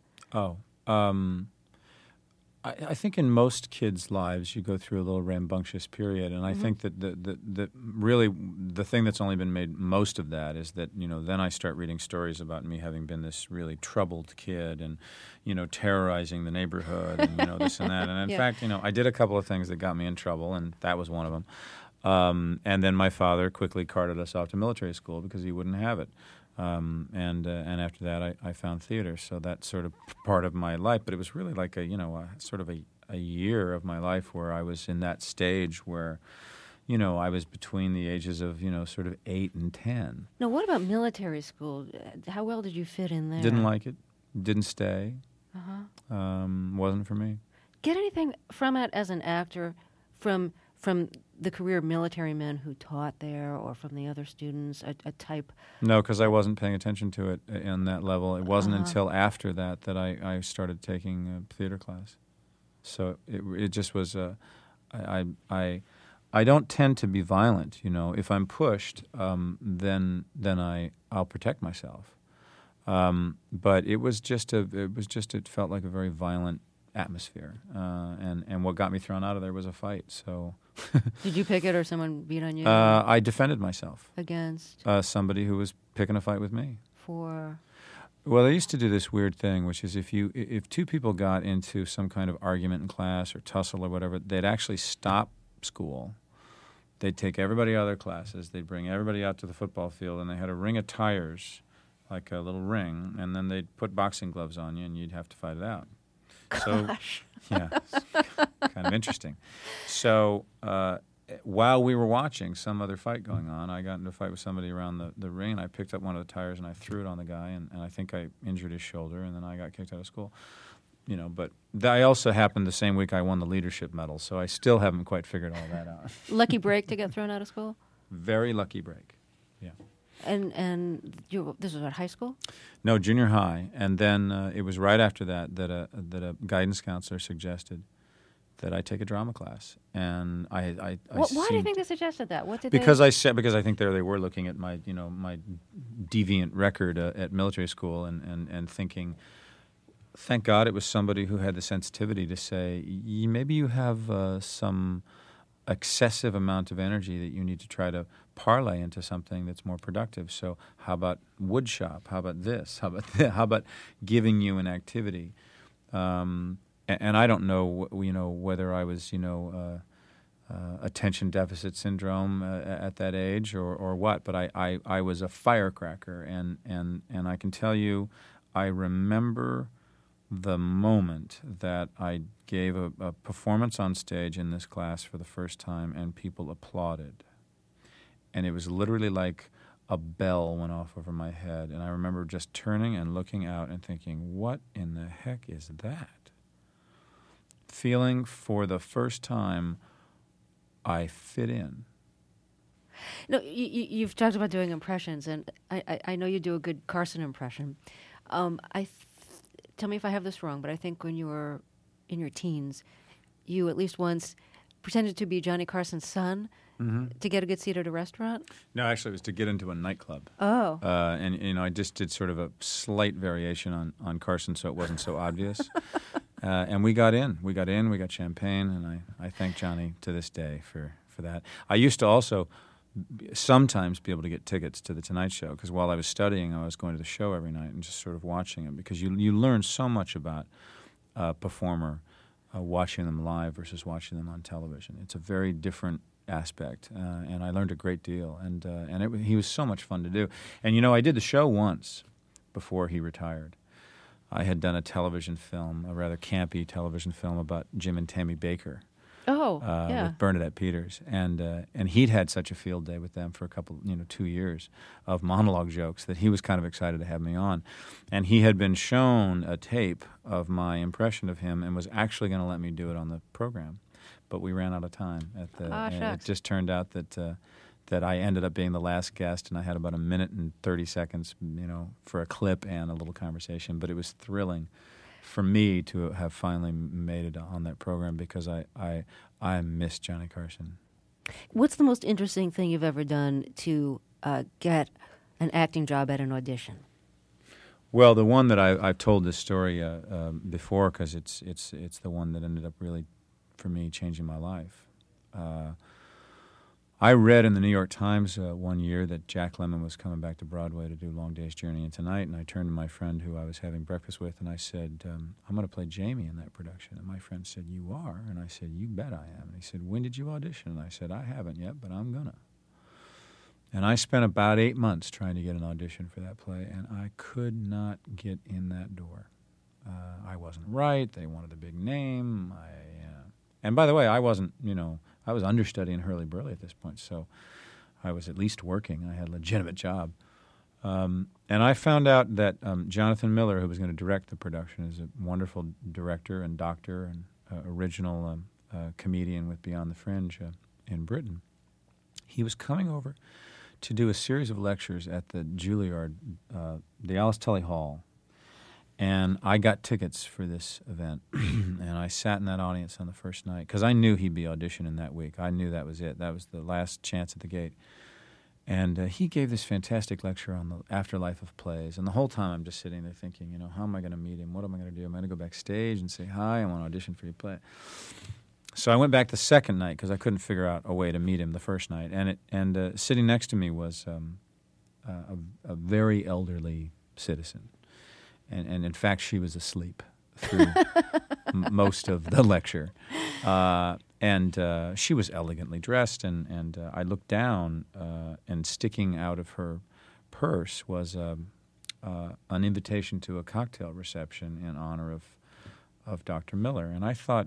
Speaker 11: I think in most kids' lives you go through a little rambunctious period, and I think that the really the thing that's only been made most of that is that then I start reading stories about me having been this really troubled kid and terrorizing the neighborhood and this and that. And in fact, I did a couple of things that got me in trouble, and that was one of them. And then my father quickly carted us off to military school because he wouldn't have it. And after that, I found theater. So that's sort of part of my life. But it was really like a year of my life where I was in that stage where, I was between the ages of, sort of 8 and 10.
Speaker 10: Now, what about military school? How well did you fit in there?
Speaker 11: Didn't like it. Didn't stay. Wasn't for me.
Speaker 10: Get anything from it as an actor from the career military men who taught there, or from the other students, a type?
Speaker 11: No, because I wasn't paying attention to it in that level. It wasn't until after that I started taking a theater class. So it just was I don't tend to be violent. If I'm pushed, then I'll protect myself. But it felt like a very violent atmosphere, and what got me thrown out of there was a fight. So,
Speaker 10: did you pick it, or someone beat on you?
Speaker 11: I defended myself
Speaker 10: against
Speaker 11: somebody who was picking a fight with me.
Speaker 10: For?
Speaker 11: Well, they used to do this weird thing, which is if two people got into some kind of argument in class or tussle or whatever, they'd actually stop school. They'd take everybody out of their classes. They'd bring everybody out to the football field, and they had a ring of tires, like a little ring, and then they'd put boxing gloves on you, and you'd have to fight it out.
Speaker 10: Gosh.
Speaker 11: So, yeah, it's kind of interesting. So while we were watching some other fight going on, I got into a fight with somebody around the ring, and I picked up one of the tires and I threw it on the guy, and I think I injured his shoulder, and then I got kicked out of school. But I also happened the same week I won the leadership medal, so I still haven't quite figured all that out.
Speaker 10: Lucky break to get thrown out of school?
Speaker 11: Very lucky break, yeah.
Speaker 10: And this was at high school?
Speaker 11: No, junior high. And then it was right after that a guidance counselor suggested that I take a drama class. And I
Speaker 10: why do you think they suggested that? What did
Speaker 11: because I think they were looking at my my deviant record at military school and thinking, thank God it was somebody who had the sensitivity to say, maybe you have some excessive amount of energy that you need to try to parlay into something that's more productive. So how about wood shop? How about this? How about that? How about giving you an activity? And I don't know, whether I was, attention deficit syndrome at that age or what, but I was a firecracker, and I can tell you, I remember the moment that I gave a performance on stage in this class for the first time, and people applauded. And it was literally like a bell went off over my head, and I remember just turning and looking out and thinking, what in the heck is that? Feeling for the first time I fit in.
Speaker 10: No, you've talked about doing impressions, and I know you do a good Carson impression. Tell me if I have this wrong, but I think when you were in your teens, you at least once pretended to be Johnny Carson's son to get a good seat at a restaurant?
Speaker 11: No, actually, it was to get into a nightclub.
Speaker 10: Oh.
Speaker 11: And I just did sort of a slight variation on Carson so it wasn't so obvious. And we got in. We got champagne, and I thank Johnny to this day for that. I used to also sometimes be able to get tickets to the Tonight Show, because while I was studying, I was going to the show every night and just sort of watching it, because you learn so much about a performer watching them live versus watching them on television. It's a very different aspect, and I learned a great deal, and he was so much fun to do. And I did the show once before he retired. I had done a television film, a rather campy television film about Jim and Tammy Baker.
Speaker 10: With
Speaker 11: Bernadette Peters, and he'd had such a field day with them for a couple, 2 years of monologue jokes that he was kind of excited to have me on, and he had been shown a tape of my impression of him and was actually going to let me do it on the program, but we ran out of time and it just turned out that I ended up being the last guest, and I had about 1 minute and 30 seconds, for a clip and a little conversation, but it was thrilling for me to have finally made it on that program, because I miss Johnny Carson.
Speaker 10: What's the most interesting thing you've ever done to get an acting job at an audition?
Speaker 11: Well, the one that I've told this story before, because it's the one that ended up really, for me, changing my life. I read in the New York Times one year that Jack Lemmon was coming back to Broadway to do Long Day's Journey into Night, and I turned to my friend who I was having breakfast with, and I said, I'm going to play Jamie in that production. And my friend said, you are? And I said, you bet I am. And he said, when did you audition? And I said, I haven't yet, but I'm going to. And I spent about 8 months trying to get an audition for that play, and I could not get in that door. I wasn't right. They wanted a big name. And by the way, I wasn't, I was understudying Hurly Burly at this point, so I was at least working. I had a legitimate job. And I found out that Jonathan Miller, who was going to direct the production, is a wonderful director and doctor and original comedian with Beyond the Fringe in Britain. He was coming over to do a series of lectures at the Juilliard, the Alice Tully Hall. And I got tickets for this event, and I sat in that audience on the first night, because I knew he'd be auditioning that week. I knew that was it. That was the last chance at the gate. And he gave this fantastic lecture on the afterlife of plays, and the whole time I'm just sitting there thinking, how am I going to meet him? What am I going to do? Am I going to go backstage and say, hi, I want to audition for your play? So I went back the second night, because I couldn't figure out a way to meet him the first night. And sitting next to me was a very elderly citizen. And in fact, she was asleep through most of the lecture. And she was elegantly dressed, and I looked down, and sticking out of her purse was an invitation to a cocktail reception in honor of Dr. Miller. And I thought,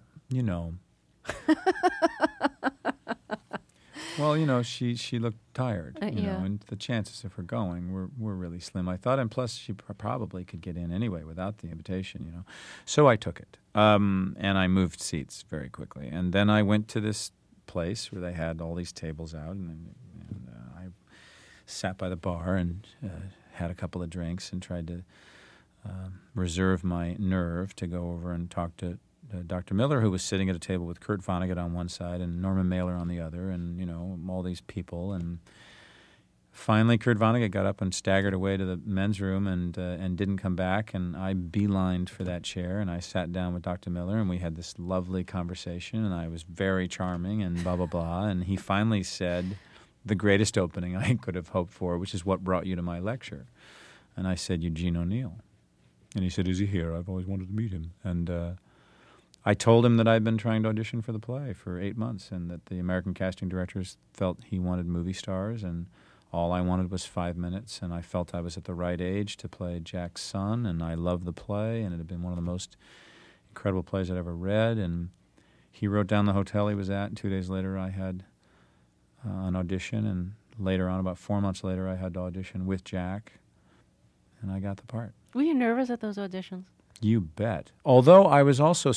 Speaker 11: well, she looked tired, and the chances of her going were really slim, I thought, and plus she probably could get in anyway without the invitation, So I took it, and I moved seats very quickly, and then I went to this place where they had all these tables out, and I sat by the bar and had a couple of drinks and tried to reserve my nerve to go over and talk to Dr. Miller, who was sitting at a table with Kurt Vonnegut on one side and Norman Mailer on the other, and all these people. And finally, Kurt Vonnegut got up and staggered away to the men's room and didn't come back, and I beelined for that chair, and I sat down with Dr. Miller, and we had this lovely conversation, and I was very charming and blah, blah, blah, and he finally said the greatest opening I could have hoped for, which is, "What brought you to my lecture?" And I said, "Eugene O'Neill." And he said, "Is he here? I've always wanted to meet him." And I told him that I'd been trying to audition for the play for 8 months, and that the American casting directors felt he wanted movie stars, and all I wanted was 5 minutes, and I felt I was at the right age to play Jack's son, and I loved the play, and it had been one of the most incredible plays I'd ever read. And he wrote down the hotel he was at, and 2 days later I had an audition, and later on, about 4 months later, I had to audition with Jack, and I got the part.
Speaker 10: Were you nervous at those auditions?
Speaker 11: You bet. Although I was also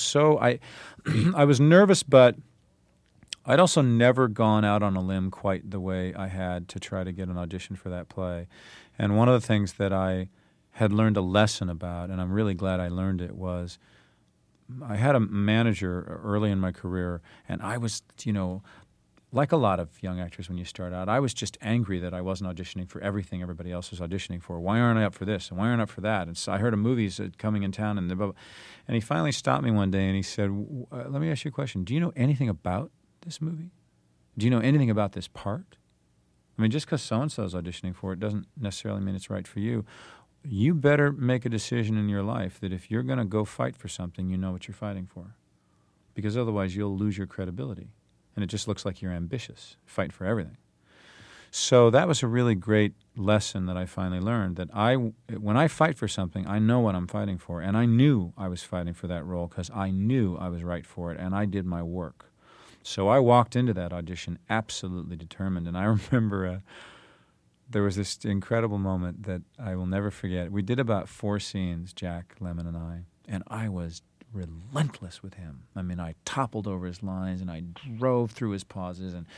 Speaker 11: I was nervous, but I'd also never gone out on a limb quite the way I had to try to get an audition for that play. And one of the things that I had learned a lesson about, and I'm really glad I learned it, was I had a manager early in my career, and I was, like a lot of young actors when you start out, I was just angry that I wasn't auditioning for everything everybody else was auditioning for. Why aren't I up for this? And why aren't I up for that? And so I heard of movies coming in town, and he finally stopped me one day and he said, "Let me ask you a question. Do you know anything about this movie? Do you know anything about this part? I mean, just because so-and-so is auditioning for it doesn't necessarily mean it's right for you. You better make a decision in your life that if you're going to go fight for something, you know what you're fighting for. Because otherwise you'll lose your credibility. And it just looks like you're ambitious. Fight for everything." So that was a really great lesson that I finally learned, that when I fight for something, I know what I'm fighting for. And I knew I was fighting for that role because I knew I was right for it, and I did my work. So I walked into that audition absolutely determined. And I remember there was this incredible moment that I will never forget. We did about 4 scenes, Jack Lemmon and I was relentless with him. I mean, I toppled over his lines and I drove through his pauses, and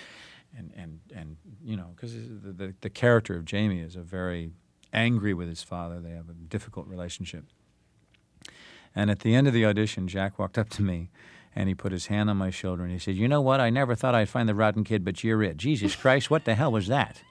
Speaker 11: because the character of Jamie is a very angry with his father. They have a difficult relationship. And at the end of the audition, Jack walked up to me and he put his hand on my shoulder and he said, "You know what? I never thought I'd find the rotten kid, but you're it. Jesus Christ, what the hell was that?"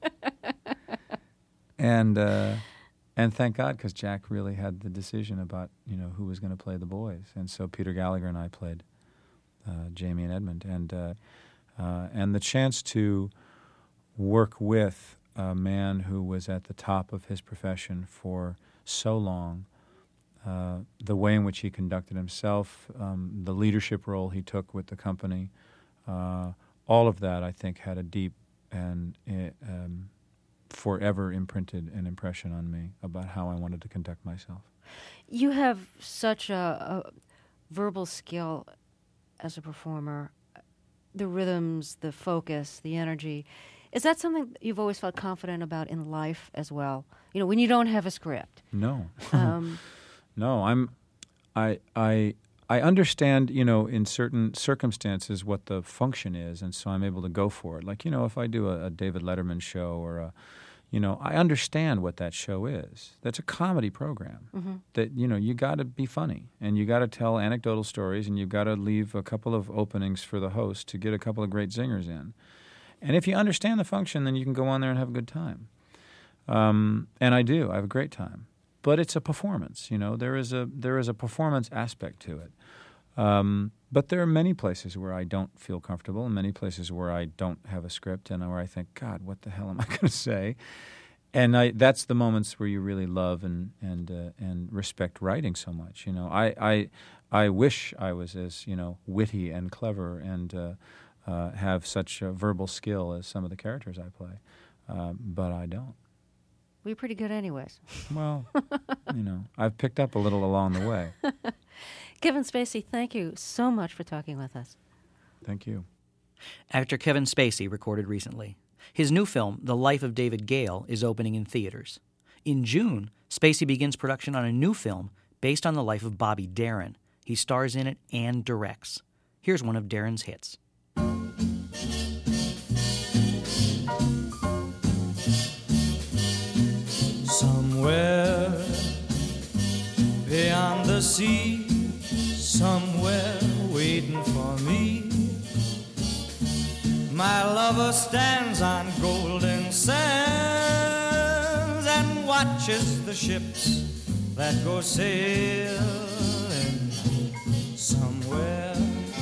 Speaker 11: And thank God, because Jack really had the decision about who was going to play the boys, and so Peter Gallagher and I played Jamie and Edmund, and the chance to work with a man who was at the top of his profession for so long, the way in which he conducted himself, the leadership role he took with the company, all of that I think had a deep and forever imprinted an impression on me about how I wanted to conduct myself.
Speaker 10: You have such a verbal skill as a performer, the rhythms, the focus, the energy. Is that something you've always felt confident about in life as well? When you don't have a script.
Speaker 11: No. No, I understand, in certain circumstances what the function is, and so I'm able to go for it. Like, if I do a David Letterman show or I understand what that show is. That's a comedy program. Mm-hmm. That, you got to be funny, and you got to tell anecdotal stories, and you've got to leave a couple of openings for the host to get a couple of great zingers in. And if you understand the function, then you can go on there and have a good time. And I do. I have a great time. But it's a performance, There is a performance aspect to it. But there are many places where I don't feel comfortable, and many places where I don't have a script, and where I think, God, what the hell am I going to say? And that's the moments where you really love and respect writing so much. I wish I was as witty and clever and have such a verbal skill as some of the characters I play, but I don't.
Speaker 10: We're pretty good anyways.
Speaker 11: Well, I've picked up a little along the way.
Speaker 10: Kevin Spacey, thank you so much for talking with us.
Speaker 11: Thank you.
Speaker 1: Actor Kevin Spacey recorded recently. His new film, The Life of David Gale, is opening in theaters. In June, Spacey begins production on a new film based on the life of Bobby Darin. He stars in it and directs. Here's one of Darin's hits.
Speaker 16: Somewhere beyond the sea, somewhere waiting for me, my lover stands on golden sands and watches the ships that go sailing somewhere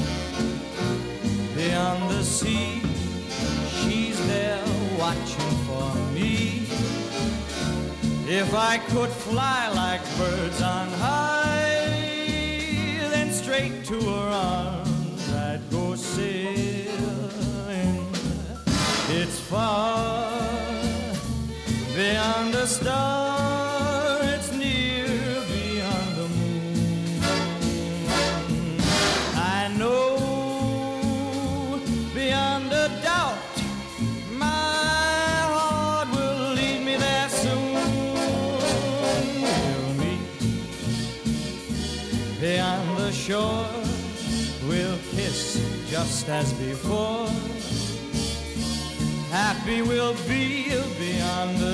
Speaker 16: beyond the sea. She's there watching for me. If I could fly like birds on high, then straight to her arms I'd go sailing. It's far beyond a star, it's near beyond the moon. I know beyond a doubt my heart will lead me there soon. We'll meet beyond the shore, we'll kiss just as before. Happy we'll be beyond the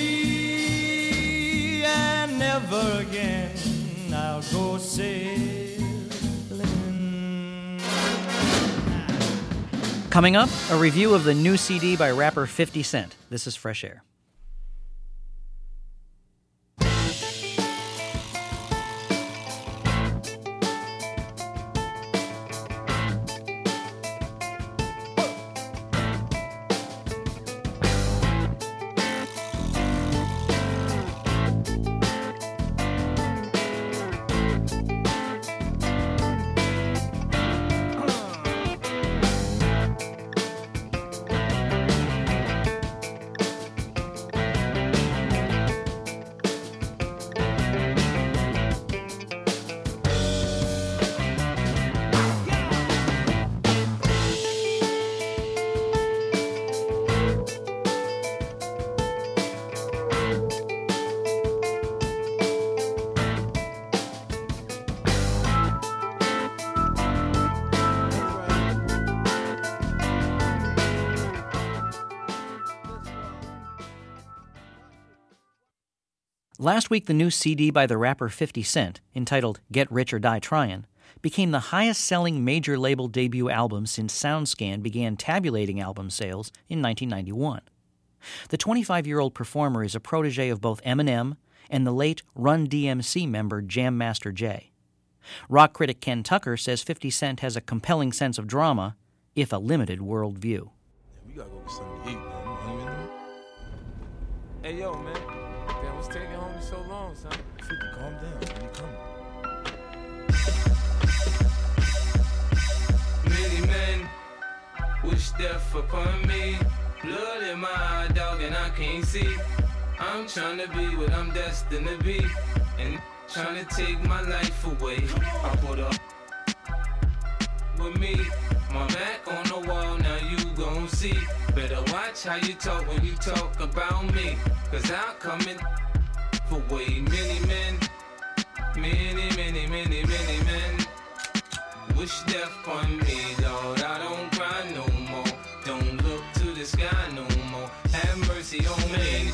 Speaker 16: sea, and never again I'll go sailing.
Speaker 1: Coming up, a review of the new CD by rapper 50 Cent. This is Fresh Air. Last week, the new CD by the rapper 50 Cent, entitled Get Rich or Die Tryin', became the highest-selling major label debut album since SoundScan began tabulating album sales in 1991. The 25-year-old performer is a protege of both Eminem and the late Run DMC member Jam Master Jay. Rock critic Ken Tucker says 50 Cent has a compelling sense of drama, if a limited worldview.
Speaker 17: We gotta go get something to eat, man. Hey, yo, man. Damn, what's taking homie so long, son? 50, calm down. When you coming?
Speaker 18: Many men wish death upon me. Blood in my eye, dog, and I can't see. I'm trying to be what I'm destined to be, and trying to take my life away. I put up with me, my back on the wall, now you gon' see. Better watch how you talk when you talk about me, cause I'm coming for way many men. Many men wish death upon me, Lord. I don't cry no more, don't look to the sky no more. Have mercy on me.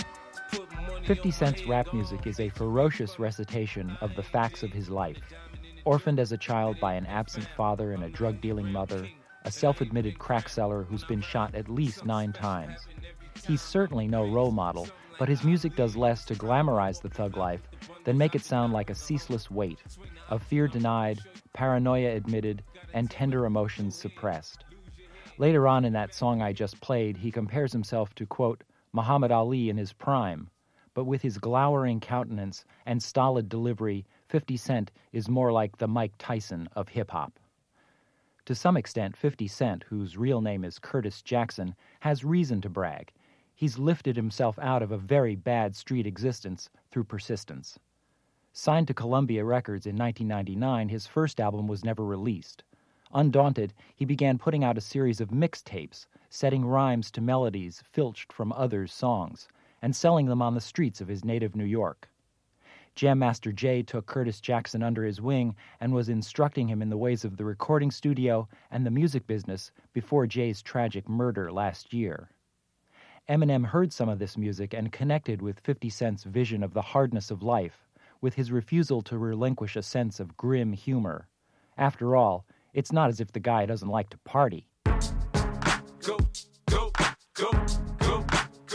Speaker 19: 50 Cent's rap music is a ferocious recitation of the facts of his life. Orphaned as a child by an absent father and a drug-dealing mother, a self-admitted crack seller who's been shot at least 9 times. He's certainly no role model, but his music does less to glamorize the thug life than make it sound like a ceaseless weight of fear denied, paranoia admitted, and tender emotions suppressed. Later on in that song I just played, he compares himself to, quote, Muhammad Ali in his prime, but with his glowering countenance and stolid delivery, 50 Cent is more like the Mike Tyson of hip-hop. To some extent, 50 Cent, whose real name is Curtis Jackson, has reason to brag. He's lifted himself out of a very bad street existence through persistence. Signed to Columbia Records in 1999, his first album was never released. Undaunted, he began putting out a series of mixtapes, setting rhymes to melodies filched from others' songs, and selling them on the streets of his native New York. Jam Master Jay took Curtis Jackson under his wing and was instructing him in the ways of the recording studio and the music business before Jay's tragic murder last year. Eminem heard some of this music and connected with 50 Cent's vision of the hardness of life, with his refusal to relinquish a sense of grim humor. After all, it's not as if the guy doesn't like to party.
Speaker 18: Go, go, go, go,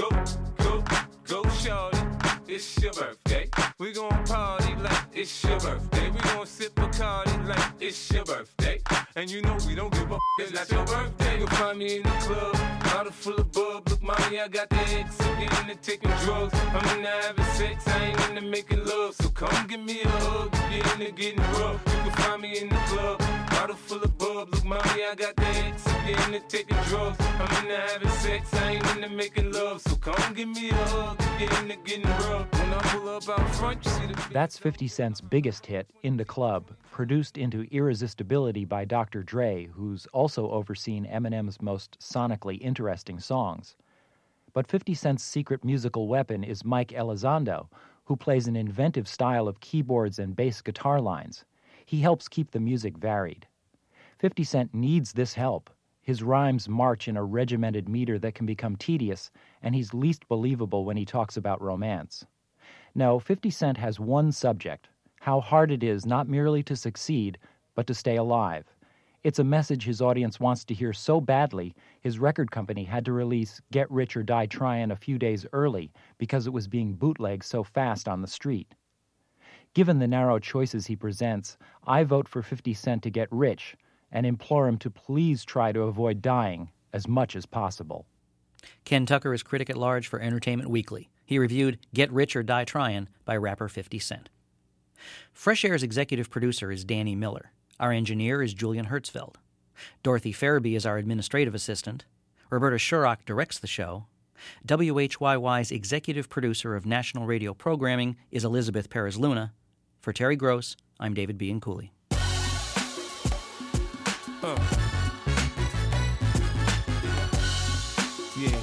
Speaker 18: it's your birthday. We gon' party like it's your birthday. We gon' sip Bacardi like it's your birthday. And you know we don't give a it's not your birthday. You'll find me in the club, bottle full of bub. Look, mommy, I got the X. I'm getting into taking drugs. I'm into having sex, I ain't into making love. So come give me a hug, get into getting rough. You can find me in the club, bottle full of bub. Look, mommy, I got the X. I'm getting into taking drugs. I'm into having sex, I ain't into making love. So come give me a hug, get into getting rough. When I pull up out front, you see the...
Speaker 19: That's 50 Cent's biggest hit, In the Club, produced into irresistibility by Dr. Dre, who's also overseen Eminem's most sonically interesting songs. But 50 Cent's secret musical weapon is Mike Elizondo, who plays an inventive style of keyboards and bass guitar lines. He helps keep the music varied. 50 Cent needs this help. His rhymes march in a regimented meter that can become tedious, and he's least believable when he talks about romance. No, 50 Cent has one subject, how hard it is not merely to succeed, but to stay alive. It's a message his audience wants to hear so badly, his record company had to release Get Rich or Die Tryin' a few days early because it was being bootlegged so fast on the street. Given the narrow choices he presents, I vote for 50 Cent to get rich and implore him to please try to avoid dying as much as possible.
Speaker 1: Ken Tucker is critic at large for Entertainment Weekly. He reviewed Get Rich or Die Tryin' by rapper 50 Cent. Fresh Air's executive producer is Danny Miller. Our engineer is Julian Hertzfeld. Dorothy Farabee is our administrative assistant. Roberta Shurrock directs the show. WHYY's executive producer of national radio programming is Elizabeth Perez-Luna. For Terry Gross, I'm David B. Cooley.
Speaker 18: Yeah.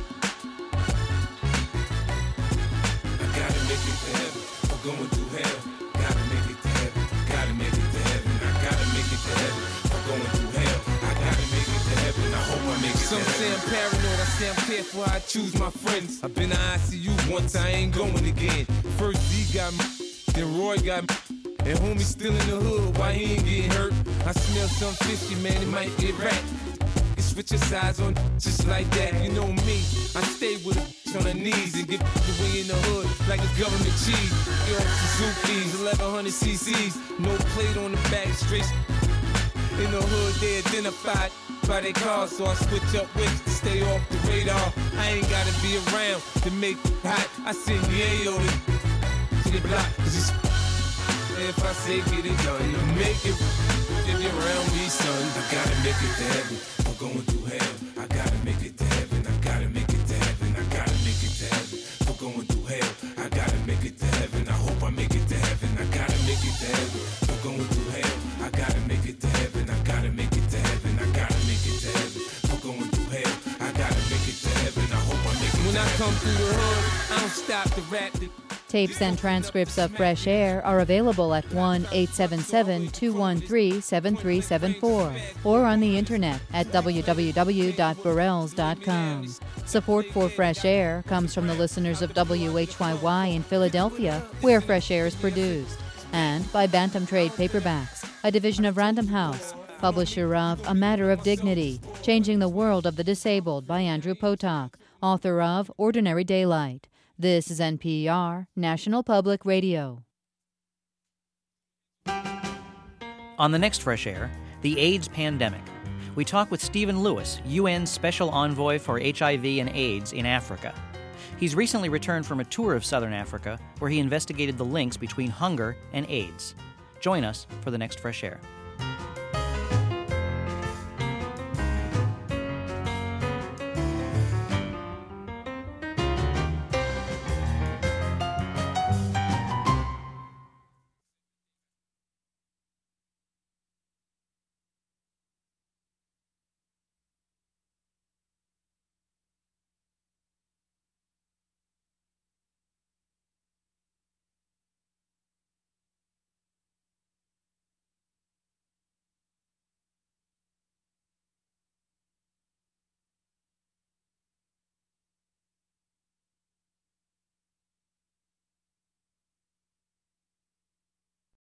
Speaker 18: I gotta make it to heaven. I'm going through hell. Gotta make it to heaven. Gotta make it to heaven. I gotta make it to heaven. I'm going through hell. I gotta make it to heaven. I hope I make it to heaven. Some say I'm paranoid. I say I'm careful. I choose my friends. I've been to ICU once. I ain't going again. First D got me, then Roy got me. And homie still in the hood. Why he ain't getting hurt? I smell some fishy, man. It might get wrapped. Switch your size on just like that. You know me, I stay with a on her knees and get away in the hood like it's government cheese. You know, Suzuki's, 1100 cc's, no plate on the back, straight in the hood. They identified by their cars, so I switch up with to stay off the radar. I ain't gotta be around to make it hot. I send yayo to the block, 'cause it's if I say get it done, to make it. If you're around me, son, I gotta make it to heaven. I'm going through hell. I gotta make it to heaven. I gotta make it to heaven. I gotta make it to heaven. I'm going through hell. I gotta make it to heaven. I hope I make it to heaven. I gotta make it to heaven. I'm going through hell. I gotta make it to heaven. I gotta make it to heaven. I gotta make it to heaven. I'm going through hell. I gotta make it to heaven. I hope I make it to heaven. When I come through the hood, I don't stop to rap.
Speaker 13: Tapes and transcripts of Fresh Air are available at 1-877-213-7374 or on the internet at www.burrells.com. Support for Fresh Air comes from the listeners of WHYY in Philadelphia, where Fresh Air is produced, and by Bantam Trade Paperbacks, a division of Random House, publisher of A Matter of Dignity, Changing the World of the Disabled by Andrew Potok, author of Ordinary Daylight. This is NPR, National Public Radio.
Speaker 1: On the next Fresh Air, the AIDS pandemic. We talk with Stephen Lewis, UN's Special Envoy for HIV and AIDS in Africa. He's recently returned from a tour of Southern Africa where he investigated the links between hunger and AIDS. Join us for the next Fresh Air.